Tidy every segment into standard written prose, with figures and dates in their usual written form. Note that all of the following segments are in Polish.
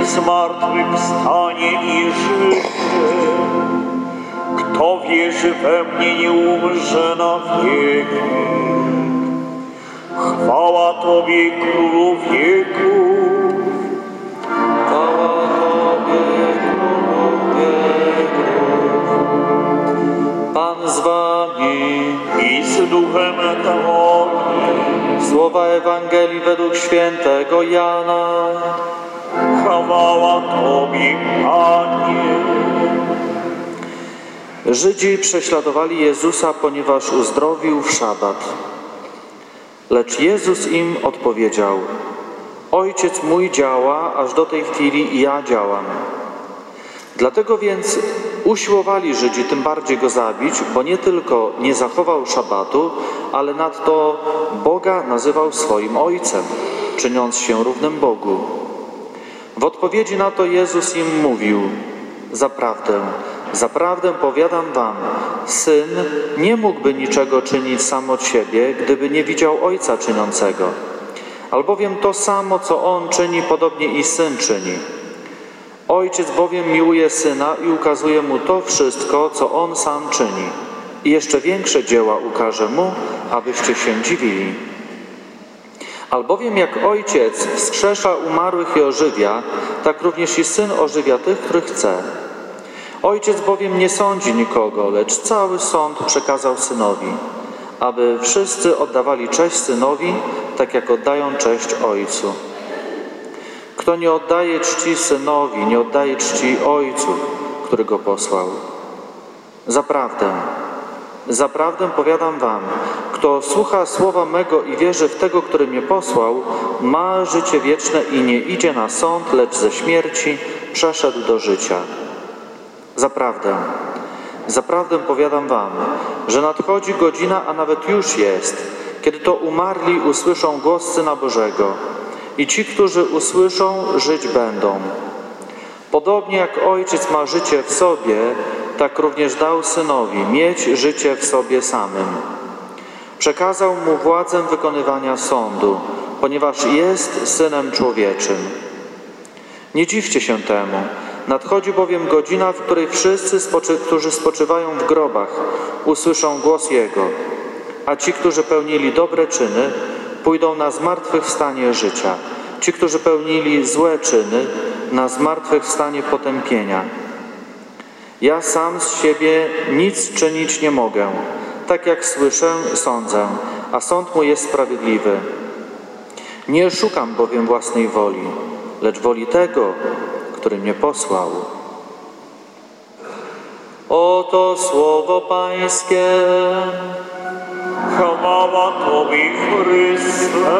zmartwychwstanie i życie. Kto wierzy we mnie, nie umrze na wieki. Chwała Tobie, Królu wieków. Chwała Tobie, Królu wieków. Pan z Wami I z duchem Twoim. Słowa Ewangelii według świętego Jana. Chwała Tobie, Panie. Żydzi prześladowali Jezusa, ponieważ uzdrowił w szabat. Lecz Jezus im odpowiedział: Ojciec mój działa, aż do tej chwili i ja działam. Dlatego więc usiłowali Żydzi tym bardziej go zabić, bo nie tylko nie zachował szabatu, ale nadto Boga nazywał swoim Ojcem, czyniąc się równym Bogu. W odpowiedzi na to Jezus im mówił: Zaprawdę powiadam wam, Syn nie mógłby niczego czynić sam od siebie, gdyby nie widział Ojca czyniącego. Albowiem to samo, co On czyni, podobnie i Syn czyni. Ojciec bowiem miłuje Syna i ukazuje Mu to wszystko, co On sam czyni. I jeszcze większe dzieła ukaże Mu, abyście się dziwili. Albowiem jak Ojciec wskrzesza umarłych i ożywia, tak również i Syn ożywia tych, których chce. Ojciec bowiem nie sądzi nikogo, lecz cały sąd przekazał Synowi, aby wszyscy oddawali cześć Synowi, tak jak oddają cześć Ojcu. Kto nie oddaje czci Synowi, nie oddaje czci Ojcu, który Go posłał. Zaprawdę powiadam wam, kto słucha słowa mego i wierzy w tego, który mnie posłał, ma życie wieczne i nie idzie na sąd, lecz ze śmierci przeszedł do życia. Zaprawdę powiadam wam, że nadchodzi godzina, a nawet już jest, kiedy to umarli usłyszą głos Syna Bożego i ci, którzy usłyszą, żyć będą. Podobnie jak Ojciec ma życie w sobie, tak również dał Synowi mieć życie w sobie samym. Przekazał Mu władzę wykonywania sądu, ponieważ jest Synem Człowieczym. Nie dziwcie się temu. Nadchodzi bowiem godzina, w której wszyscy, którzy spoczywają w grobach, usłyszą głos Jego, a ci, którzy pełnili dobre czyny, pójdą na zmartwychwstanie życia. Ci, którzy pełnili złe czyny, na zmartwychwstanie potępienia. Ja sam z siebie nic czynić nie mogę. Tak jak słyszę, sądzę, a sąd mój jest sprawiedliwy. Nie szukam bowiem własnej woli, lecz woli tego, który mnie posłał. Oto słowo Pańskie. Chwała Tobie, Chryste.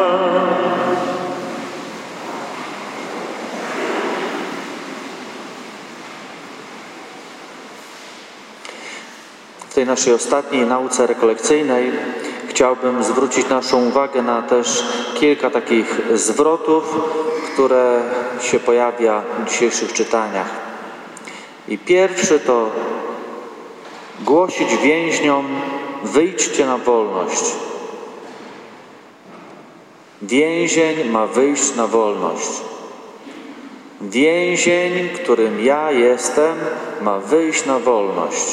W tej naszej ostatniej nauce rekolekcyjnej chciałbym zwrócić naszą uwagę na też kilka takich zwrotów, które się pojawia w dzisiejszych czytaniach. I pierwszy to głosić więźniom: wyjdźcie na wolność. Więzień ma wyjść na wolność. Więzień, którym ja jestem, ma wyjść na wolność.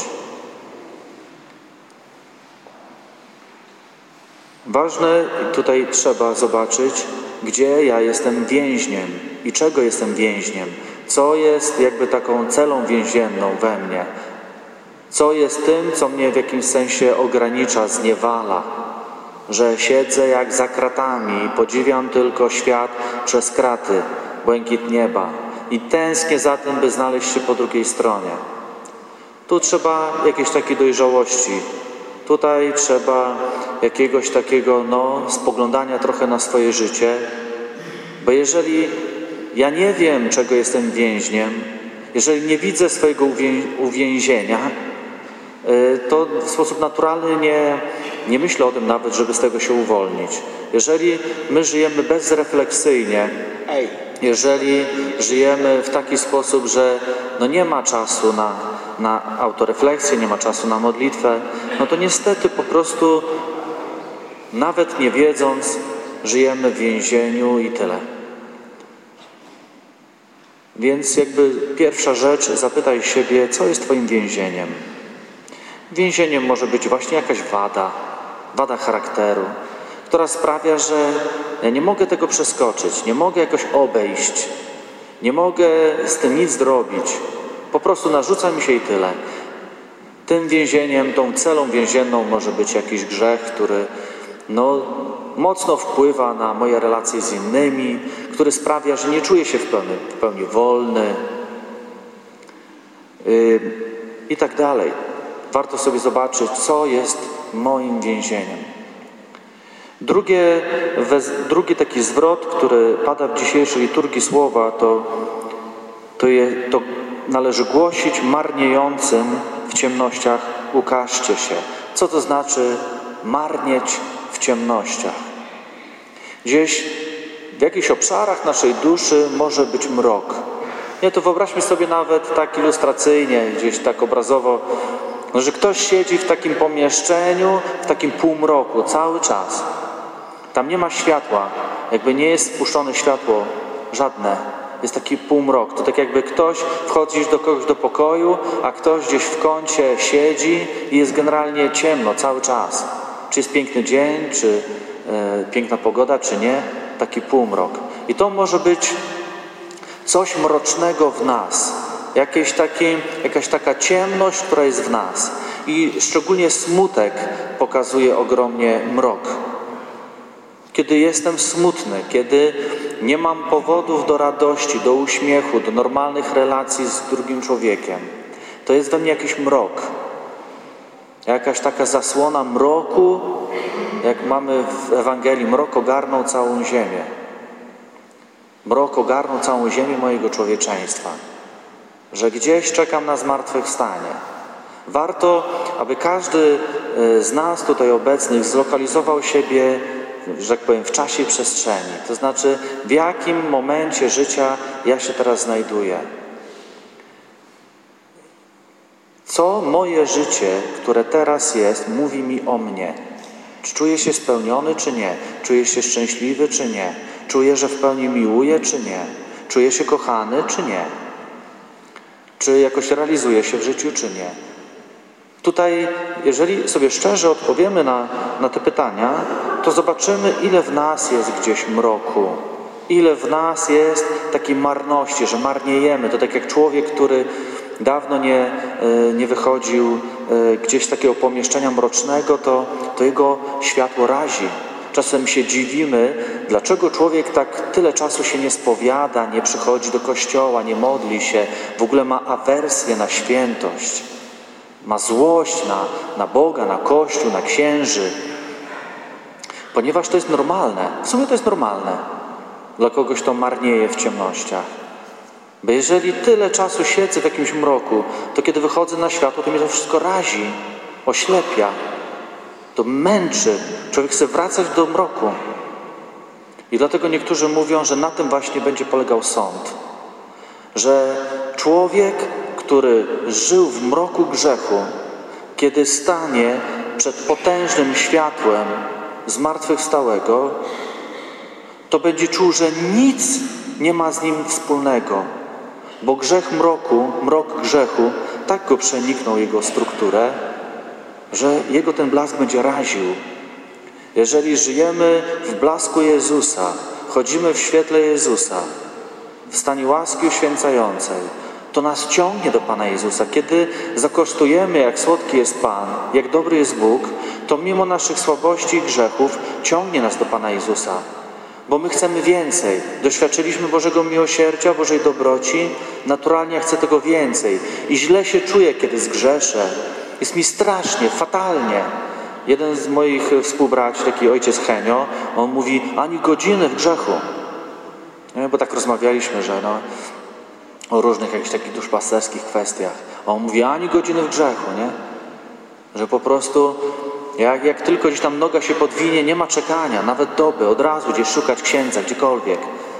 Ważne, tutaj trzeba zobaczyć, gdzie ja jestem więźniem i czego jestem więźniem. Co jest jakby taką celą więzienną we mnie. Co jest tym, co mnie w jakimś sensie ogranicza, zniewala. Że siedzę jak za kratami i podziwiam tylko świat przez kraty, błękit nieba. I tęsknię za tym, by znaleźć się po drugiej stronie. Tu trzeba jakiejś takiej dojrzałości. Tutaj trzeba jakiegoś takiego spoglądania trochę na swoje życie, bo jeżeli ja nie wiem, czego jestem więźniem, jeżeli nie widzę swojego uwięzienia, to w sposób naturalny nie myślę o tym nawet, żeby z tego się uwolnić. Jeżeli my żyjemy bezrefleksyjnie, jeżeli żyjemy w taki sposób, że nie ma czasu na autorefleksję, nie ma czasu na modlitwę, to niestety po prostu nawet nie wiedząc, żyjemy w więzieniu i tyle. Więc jakby pierwsza rzecz, zapytaj siebie, co jest twoim więzieniem. Więzieniem może być właśnie jakaś wada charakteru, która sprawia, że ja nie mogę tego przeskoczyć, nie mogę jakoś obejść, nie mogę z tym nic zrobić. Po prostu narzuca mi się i tyle. Tym więzieniem, tą celą więzienną może być jakiś grzech, który mocno wpływa na moje relacje z innymi, który sprawia, że nie czuję się w pełni wolny i tak dalej. Warto sobie zobaczyć, co jest moim więzieniem. Drugi taki zwrot, który pada w dzisiejszej liturgii słowa, to należy głosić marniejącym w ciemnościach, ukażcie się. Co to znaczy marnieć w ciemnościach? Gdzieś w jakichś obszarach naszej duszy może być mrok. Nie, to wyobraźmy sobie nawet tak ilustracyjnie, gdzieś tak obrazowo, że ktoś siedzi w takim pomieszczeniu, w takim półmroku cały czas. Tam nie ma światła, jakby nie jest spuszczone światło żadne. Jest taki półmrok. To tak jakby ktoś wchodzi do kogoś do pokoju, a ktoś gdzieś w kącie siedzi i jest generalnie ciemno cały czas. Czy jest piękny dzień, czy piękna pogoda, czy nie. Taki półmrok. I to może być coś mrocznego w nas. Jakaś taka ciemność, która jest w nas. I szczególnie smutek pokazuje ogromnie mrok. Kiedy jestem smutny, kiedy nie mam powodów do radości, do uśmiechu, do normalnych relacji z drugim człowiekiem, to jest we mnie jakiś mrok. Jakaś taka zasłona mroku, jak mamy w Ewangelii, mrok ogarnął całą ziemię. Mrok ogarnął całą ziemię mojego człowieczeństwa. Że gdzieś czekam na zmartwychwstanie. Warto, aby każdy z nas tutaj obecnych zlokalizował siebie, że tak powiem, w czasie i przestrzeni. To znaczy, w jakim momencie życia ja się teraz znajduję. Co moje życie, które teraz jest, mówi mi o mnie? Czy czuję się spełniony, czy nie? Czuję się szczęśliwy, czy nie? Czuję, że w pełni miłuję, czy nie? Czuję się kochany, czy nie? Czy jakoś realizuję się w życiu, czy nie? Tutaj, jeżeli sobie szczerze odpowiemy na te pytania, to zobaczymy, ile w nas jest gdzieś mroku. Ile w nas jest takiej marności, że marniejemy. To tak jak człowiek, który dawno nie wychodził gdzieś z takiego pomieszczenia mrocznego, to jego światło razi. Czasem się dziwimy, dlaczego człowiek tak tyle czasu się nie spowiada, nie przychodzi do kościoła, nie modli się, w ogóle ma awersję na świętość. Ma złość na Boga, na Kościół, na księży. Ponieważ to jest normalne. W sumie to jest normalne. Dla kogoś, kto marnieje w ciemnościach. Bo jeżeli tyle czasu siedzę w jakimś mroku, to kiedy wychodzę na światło, to mnie to wszystko razi, oślepia. To męczy. Człowiek chce wracać do mroku. I dlatego niektórzy mówią, że na tym właśnie będzie polegał sąd. Że człowiek, który żył w mroku grzechu, kiedy stanie przed potężnym światłem zmartwychwstałego, to będzie czuł, że nic nie ma z nim wspólnego, bo mrok grzechu tak go przeniknął, jego strukturę, że jego ten blask będzie raził. Jeżeli żyjemy w blasku Jezusa, chodzimy w świetle Jezusa, w stanie łaski uświęcającej, to nas ciągnie do Pana Jezusa. Kiedy zakosztujemy, jak słodki jest Pan, jak dobry jest Bóg, to mimo naszych słabości i grzechów ciągnie nas do Pana Jezusa. Bo my chcemy więcej. Doświadczyliśmy Bożego miłosierdzia, Bożej dobroci. Naturalnie ja chcę tego więcej. I źle się czuję, kiedy zgrzeszę. Jest mi strasznie, fatalnie. Jeden z moich współbraci, taki ojciec Henio, on mówi, ani godziny w grzechu. Nie? Bo tak rozmawialiśmy, że o różnych jakichś takich duszpasterskich kwestiach. A on mówi, ani godziny w grzechu, nie? Że po prostu jak tylko gdzieś tam noga się podwinie, nie ma czekania, nawet doby, od razu gdzieś szukać księdza, gdziekolwiek.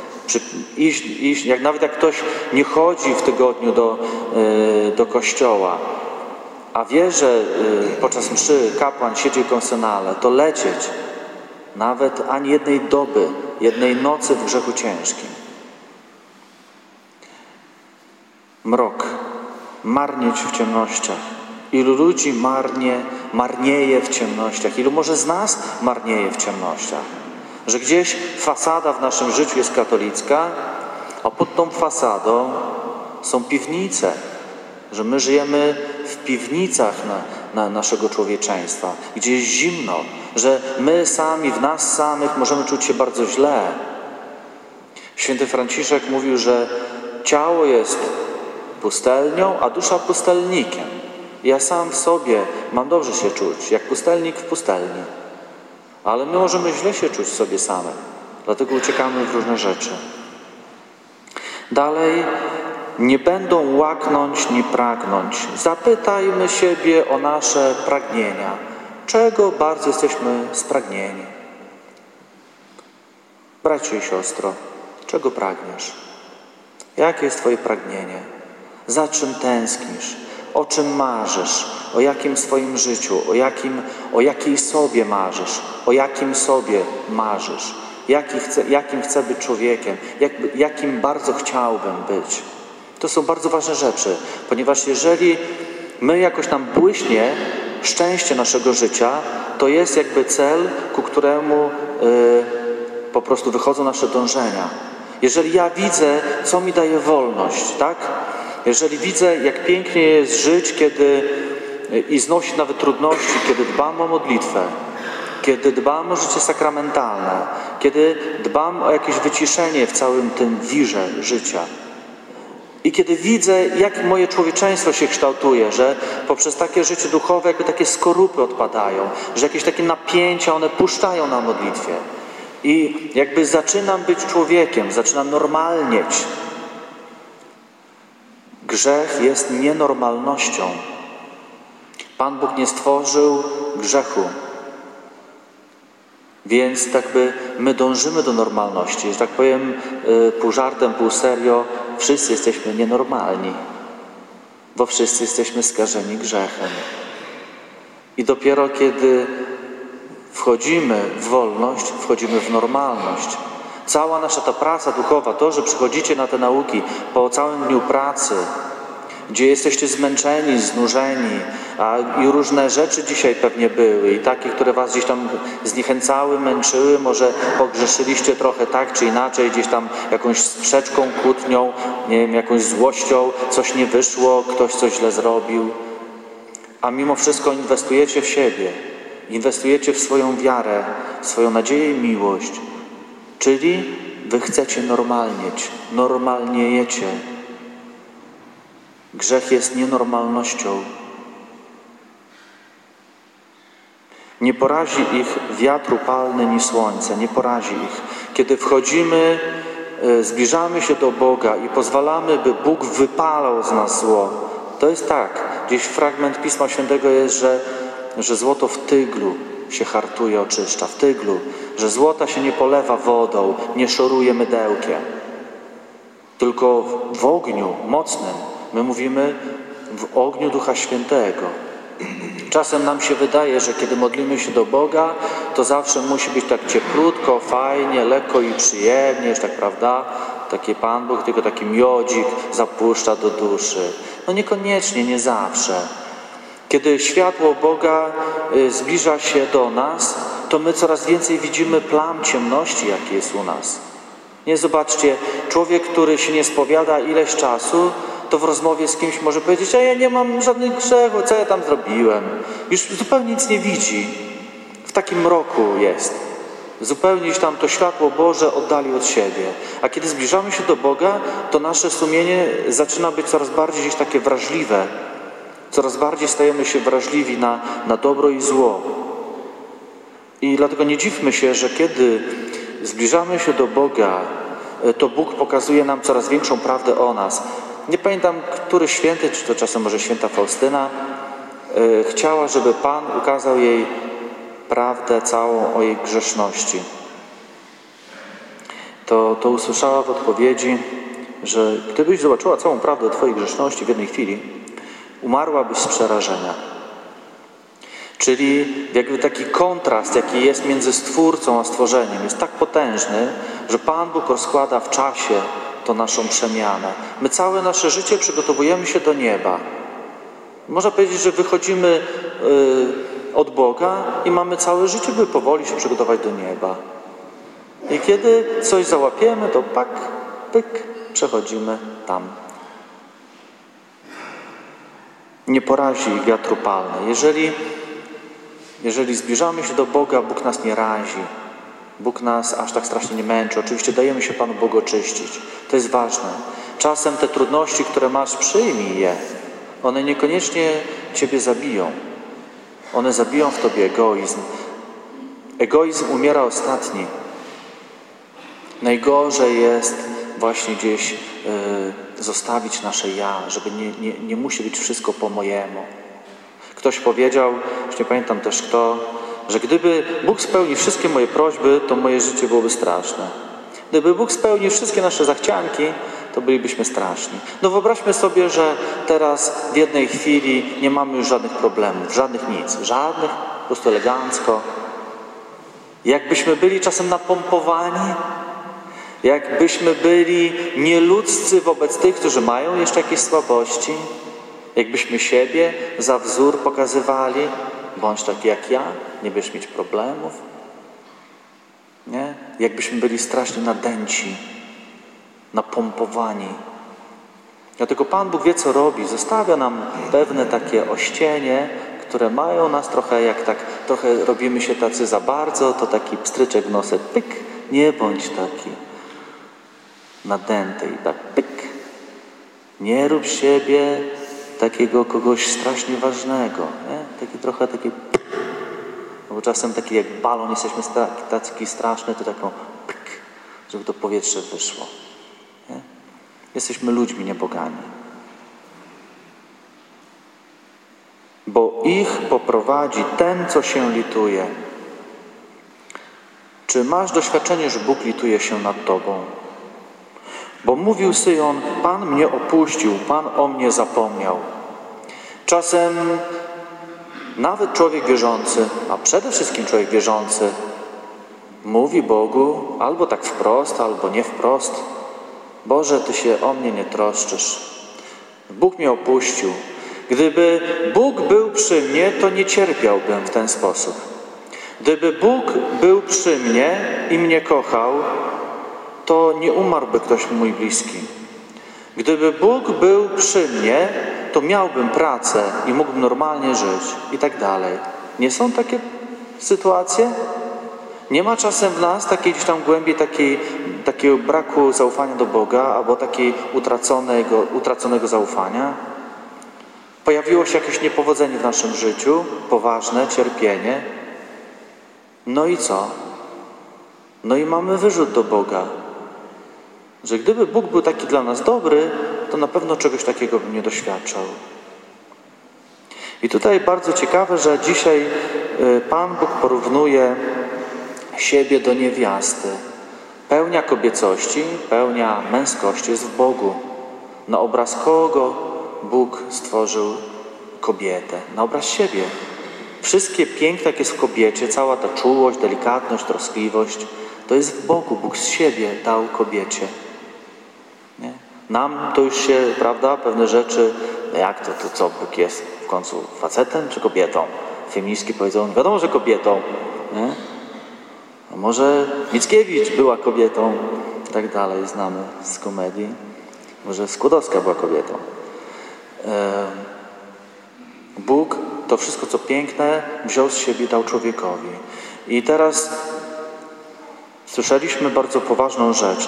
Iść, nawet jak ktoś nie chodzi w tygodniu do kościoła, a wie, że podczas mszy kapłan siedzi w konfesjonale, to lecieć. Nawet ani jednej doby, jednej nocy w grzechu ciężkim. Mrok, marnieć w ciemnościach. Ilu ludzi marnieje w ciemnościach? Ilu może z nas marnieje w ciemnościach? Że gdzieś fasada w naszym życiu jest katolicka, a pod tą fasadą są piwnice. Że my żyjemy w piwnicach naszego człowieczeństwa, gdzie jest zimno, że my sami, w nas samych możemy czuć się bardzo źle. Święty Franciszek mówił, że ciało jest pustelnią, a dusza pustelnikiem. Ja sam w sobie mam dobrze się czuć, jak pustelnik w pustelni. Ale my możemy źle się czuć w sobie samych, dlatego uciekamy w różne rzeczy. Dalej, nie będą łaknąć ni pragnąć. Zapytajmy siebie o nasze pragnienia. Czego bardzo jesteśmy spragnieni? Bracie i siostro, czego pragniesz? Jakie jest Twoje pragnienie? Za czym tęsknisz? O czym marzysz? O jakim swoim życiu? O jakiej sobie marzysz? O jakim sobie marzysz? Jakim chcę być człowiekiem? Jakim bardzo chciałbym być? To są bardzo ważne rzeczy, ponieważ jeżeli my jakoś nam błyśnie szczęście naszego życia, to jest jakby cel, ku któremu po prostu wychodzą nasze dążenia. Jeżeli ja widzę, co mi daje wolność, tak? Jeżeli widzę, jak pięknie jest żyć, i znosić nawet trudności, kiedy dbam o modlitwę, kiedy dbam o życie sakramentalne, kiedy dbam o jakieś wyciszenie w całym tym wirze życia. I kiedy widzę, jak moje człowieczeństwo się kształtuje, że poprzez takie życie duchowe jakby takie skorupy odpadają, że jakieś takie napięcia one puszczają na modlitwie. I jakby zaczynam być człowiekiem, zaczynam normalnieć. Grzech jest nienormalnością. Pan Bóg nie stworzył grzechu. Więc jakby my dążymy do normalności. Że tak powiem pół żartem, pół serio, wszyscy jesteśmy nienormalni, bo wszyscy jesteśmy skażeni grzechem. I dopiero kiedy wchodzimy w wolność, wchodzimy w normalność. Cała nasza ta praca duchowa, to, że przychodzicie na te nauki po całym dniu pracy, gdzie jesteście zmęczeni, znużeni, i różne rzeczy dzisiaj pewnie były i takie, które was gdzieś tam zniechęcały, męczyły, może pogrzeszyliście trochę tak czy inaczej, gdzieś tam jakąś sprzeczką, kłótnią, nie wiem, jakąś złością, coś nie wyszło, ktoś coś źle zrobił, a mimo wszystko inwestujecie w siebie, inwestujecie w swoją wiarę, w swoją nadzieję i miłość, czyli wy chcecie normalnieć, normalniejecie. Grzech jest nienormalnością. Nie porazi ich wiatr upalny ni słońce, nie porazi ich. Kiedy wchodzimy, zbliżamy się do Boga i pozwalamy, by Bóg wypalał z nas zło. To jest tak, gdzieś fragment Pisma Świętego jest, że złoto w tyglu się hartuje, oczyszcza, w tyglu, że złota się nie polewa wodą, nie szoruje mydełkiem, tylko w ogniu mocnym. My mówimy w ogniu Ducha Świętego. Czasem nam się wydaje, że kiedy modlimy się do Boga, to zawsze musi być tak cieplutko, fajnie, lekko i przyjemnie, tak prawda? Taki Pan Bóg, tylko taki miodzik zapuszcza do duszy. No niekoniecznie, nie zawsze. Kiedy światło Boga zbliża się do nas, to my coraz więcej widzimy plam ciemności, jakie jest u nas. Nie, zobaczcie, człowiek, który się nie spowiada ileś czasu, to w rozmowie z kimś może powiedzieć, a ja nie mam żadnych grzechów, co ja tam zrobiłem? Już zupełnie nic nie widzi. W takim mroku jest. Zupełnie gdzieś tam to światło Boże oddali od siebie. A kiedy zbliżamy się do Boga, to nasze sumienie zaczyna być coraz bardziej gdzieś takie wrażliwe. Coraz bardziej stajemy się wrażliwi na dobro i zło. I dlatego nie dziwmy się, że kiedy zbliżamy się do Boga, to Bóg pokazuje nam coraz większą prawdę o nas. Nie pamiętam, który święty, czy to czasem może święta Faustyna, chciała, żeby Pan ukazał jej prawdę całą o jej grzeszności. To usłyszała w odpowiedzi, że gdybyś zobaczyła całą prawdę o twojej grzeszności w jednej chwili, umarłabyś z przerażenia. Czyli jakby taki kontrast, jaki jest między Stwórcą a stworzeniem, jest tak potężny, że Pan Bóg rozkłada w czasie tą naszą przemianę. My całe nasze życie przygotowujemy się do nieba. Można powiedzieć, że wychodzimy od Boga i mamy całe życie, by powoli się przygotować do nieba. I kiedy coś załapiemy, to pak, pyk, przechodzimy tam. Nie porazi wiatr upalny. Jeżeli zbliżamy się do Boga, Bóg nas nie razi. Bóg nas aż tak strasznie nie męczy. Oczywiście dajemy się Panu Bogu oczyścić. To jest ważne. Czasem te trudności, które masz, przyjmij je. One niekoniecznie Ciebie zabiją. One zabiją w Tobie egoizm. Egoizm umiera ostatni. Najgorzej jest właśnie gdzieś zostawić nasze ja, żeby nie musi być wszystko po mojemu. Ktoś powiedział, już nie pamiętam też kto, że gdyby Bóg spełnił wszystkie moje prośby, to moje życie byłoby straszne. Gdyby Bóg spełnił wszystkie nasze zachcianki, to bylibyśmy straszni. No wyobraźmy sobie, że teraz w jednej chwili nie mamy już żadnych problemów, żadnych nic, żadnych, po prostu elegancko. Jakbyśmy byli czasem napompowani, jakbyśmy byli nieludzcy wobec tych, którzy mają jeszcze jakieś słabości, jakbyśmy siebie za wzór pokazywali, bądź taki jak ja, nie będziesz mieć problemów. Nie? Jakbyśmy byli strasznie nadęci, napompowani. Dlatego Pan Bóg wie, co robi. Zostawia nam pewne takie ościenie, które mają nas trochę, jak tak trochę robimy się tacy za bardzo, to taki pstryczek w nosek, pyk, nie bądź taki nadęty i tak pyk. Nie rób siebie takiego kogoś strasznie ważnego, nie? Trochę taki pyk. No bo czasem taki jak balon jesteśmy taki straszny, to taką pyk, żeby to powietrze wyszło. Nie? Jesteśmy ludźmi, nie bogami. Bo ich poprowadzi ten, co się lituje. Czy masz doświadczenie, że Bóg lituje się nad tobą? Bo mówił Syjon, Pan mnie opuścił, Pan o mnie zapomniał. Czasem nawet człowiek wierzący, a przede wszystkim człowiek wierzący, mówi Bogu albo tak wprost, albo nie wprost: Boże, Ty się o mnie nie troszczysz. Bóg mnie opuścił. Gdyby Bóg był przy mnie, to nie cierpiałbym w ten sposób. Gdyby Bóg był przy mnie i mnie kochał, to nie umarłby ktoś mój bliski. Gdyby Bóg był przy mnie, to miałbym pracę i mógłbym normalnie żyć i tak dalej. Nie są takie sytuacje? Nie ma czasem w nas takiej gdzieś tam głębi takiego braku zaufania do Boga albo takiej utraconego zaufania? Pojawiło się jakieś niepowodzenie w naszym życiu, poważne cierpienie. No i co? No i mamy wyrzut do Boga, że gdyby Bóg był taki dla nas dobry, to na pewno czegoś takiego bym nie doświadczał. I tutaj bardzo ciekawe, że dzisiaj Pan Bóg porównuje siebie do niewiasty. Pełnia kobiecości, pełnia męskości jest w Bogu. Na obraz kogo Bóg stworzył kobietę? Na obraz siebie. Wszystkie piękno, jak jest w kobiecie, cała ta czułość, delikatność, troskliwość, to jest w Bogu. Bóg z siebie dał kobiecie. Nie? Nam to już się, prawda, pewne rzeczy, jak to co Bóg jest w końcu, facetem czy kobietą? Feministki powiedzą, wiadomo, że kobietą. Nie? A może Mickiewicz była kobietą i tak dalej, znamy z komedii. Może Skłodowska była kobietą. Bóg to wszystko, co piękne, wziął z siebie i dał człowiekowi. I teraz słyszeliśmy bardzo poważną rzecz.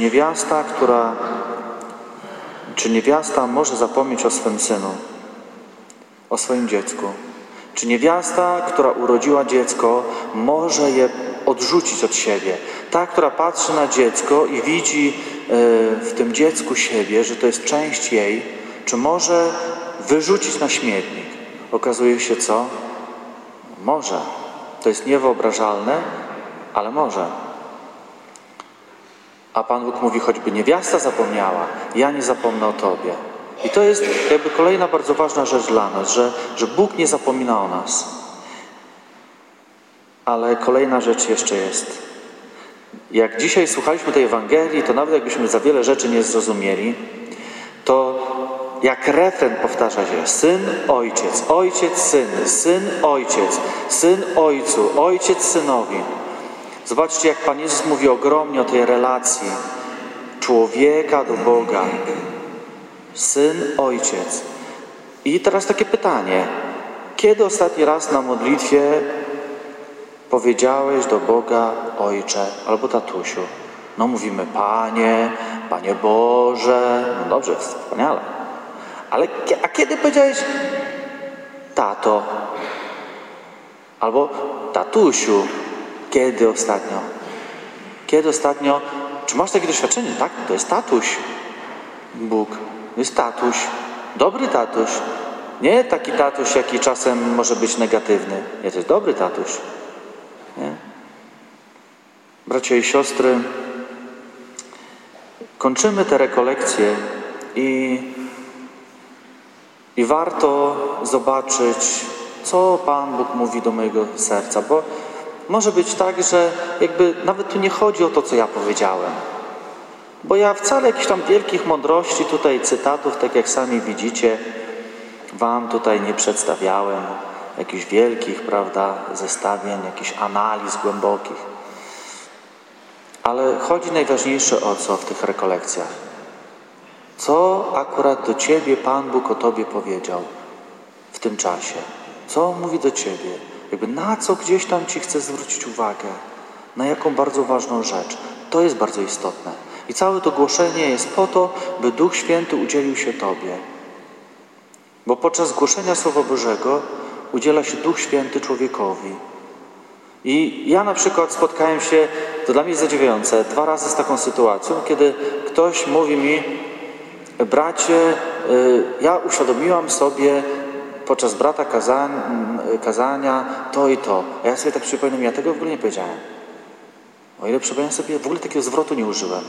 Czy niewiasta może zapomnieć o swym synu, o swoim dziecku? Czy niewiasta, która urodziła dziecko, może je odrzucić od siebie? Ta, która patrzy na dziecko i widzi w tym dziecku siebie, że to jest część jej, czy może wyrzucić na śmietnik? Okazuje się co? Może. To jest niewyobrażalne, ale może. A Pan Bóg mówi, choćby niewiasta zapomniała, ja nie zapomnę o Tobie. I to jest jakby kolejna bardzo ważna rzecz dla nas, że Bóg nie zapomina o nas. Ale kolejna rzecz jeszcze jest. Jak dzisiaj słuchaliśmy tej Ewangelii, to nawet jakbyśmy za wiele rzeczy nie zrozumieli, to jak refren powtarza się: syn, ojciec, ojciec, syn, ojciec, syn, ojcu, ojciec, synowi. Zobaczcie, jak Pan Jezus mówi ogromnie o tej relacji człowieka do Boga. Syn, ojciec. I teraz takie pytanie. Kiedy ostatni raz na modlitwie powiedziałeś do Boga Ojcze albo tatusiu? No mówimy Panie, Panie Boże. No dobrze, wspaniale. Ale a kiedy powiedziałeś tato? Albo tatusiu? Kiedy ostatnio? Kiedy ostatnio? Czy masz takie doświadczenie? Tak, to jest tatuś. Bóg. To jest tatuś. Dobry tatuś. Nie taki tatuś, jaki czasem może być negatywny. Nie, to jest dobry tatuś. Nie? Bracia i siostry, kończymy te rekolekcje i warto zobaczyć, co Pan Bóg mówi do mojego serca, bo może być tak, że jakby nawet tu nie chodzi o to, co ja powiedziałem. Bo ja wcale jakichś tam wielkich mądrości, tutaj cytatów, tak jak sami widzicie, Wam tutaj nie przedstawiałem. Jakichś wielkich, prawda, zestawień, jakichś analiz głębokich. Ale chodzi najważniejsze o co w tych rekolekcjach. Co akurat do Ciebie Pan Bóg o Tobie powiedział w tym czasie? Co mówi do Ciebie? Jakby na co gdzieś tam Ci chce zwrócić uwagę? Na jaką bardzo ważną rzecz? To jest bardzo istotne. I całe to głoszenie jest po to, by Duch Święty udzielił się Tobie. Bo podczas głoszenia Słowa Bożego udziela się Duch Święty człowiekowi. I ja na przykład spotkałem się, to dla mnie jest zadziwiające, 2 razy z taką sytuacją, kiedy ktoś mówi mi: bracie, ja uświadomiłam sobie podczas brata kazania to i to. A ja sobie tak przypominam, ja tego w ogóle nie powiedziałem. O ile przypominam sobie, w ogóle takiego zwrotu nie użyłem.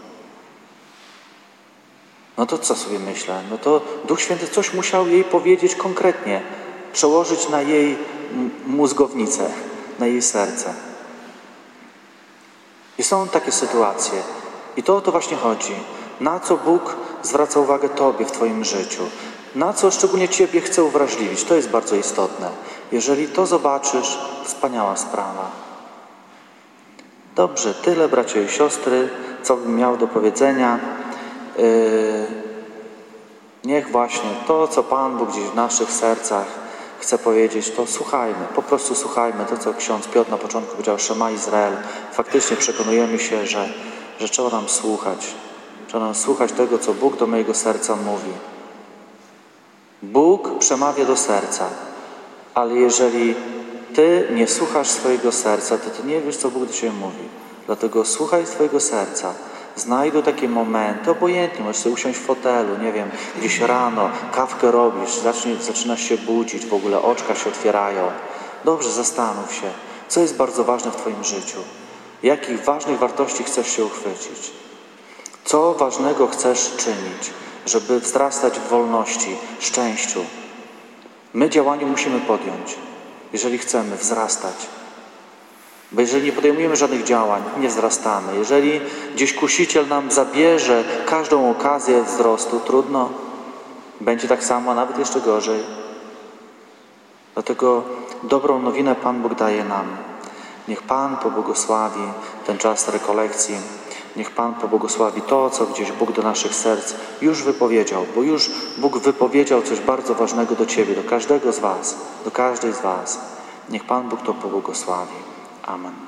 No to co sobie myślę? No to Duch Święty coś musiał jej powiedzieć konkretnie, przełożyć na jej mózgownicę, na jej serce. I są takie sytuacje. I to o to właśnie chodzi. Na co Bóg zwraca uwagę Tobie w Twoim życiu? Na co szczególnie Ciebie chce uwrażliwić? To jest bardzo istotne. Jeżeli to zobaczysz, wspaniała sprawa. Dobrze, tyle, bracia i siostry, co bym miał do powiedzenia. Niech właśnie to, co Pan Bóg gdzieś w naszych sercach chce powiedzieć, to słuchajmy, po prostu słuchajmy to, co ksiądz Piotr na początku powiedział: Szema Izrael. Faktycznie przekonujemy się, że trzeba nam słuchać. Trzeba nam słuchać tego, co Bóg do mojego serca mówi. Bóg przemawia do serca, ale jeżeli Ty nie słuchasz swojego serca, to Ty nie wiesz, co Bóg do Ciebie mówi. Dlatego słuchaj swojego serca. Znajduj takie momenty, obojętnie, możesz sobie usiąść w fotelu, nie wiem, gdzieś rano, kawkę robisz, zaczynasz się budzić, w ogóle oczka się otwierają. Dobrze, zastanów się, co jest bardzo ważne w Twoim życiu. Jakich ważnych wartości chcesz się uchwycić? Co ważnego chcesz czynić, żeby wzrastać w wolności, szczęściu? My działanie musimy podjąć, jeżeli chcemy wzrastać. Bo jeżeli nie podejmujemy żadnych działań, nie wzrastamy. Jeżeli gdzieś kusiciel nam zabierze każdą okazję wzrostu, trudno. Będzie tak samo, a nawet jeszcze gorzej. Dlatego dobrą nowinę Pan Bóg daje nam. Niech Pan pobłogosławi ten czas rekolekcji. Niech Pan pobłogosławi to, co gdzieś Bóg do naszych serc już wypowiedział. Bo już Bóg wypowiedział coś bardzo ważnego do Ciebie, do każdego z Was, do każdej z Was. Niech Pan Bóg to pobłogosławi. Amen.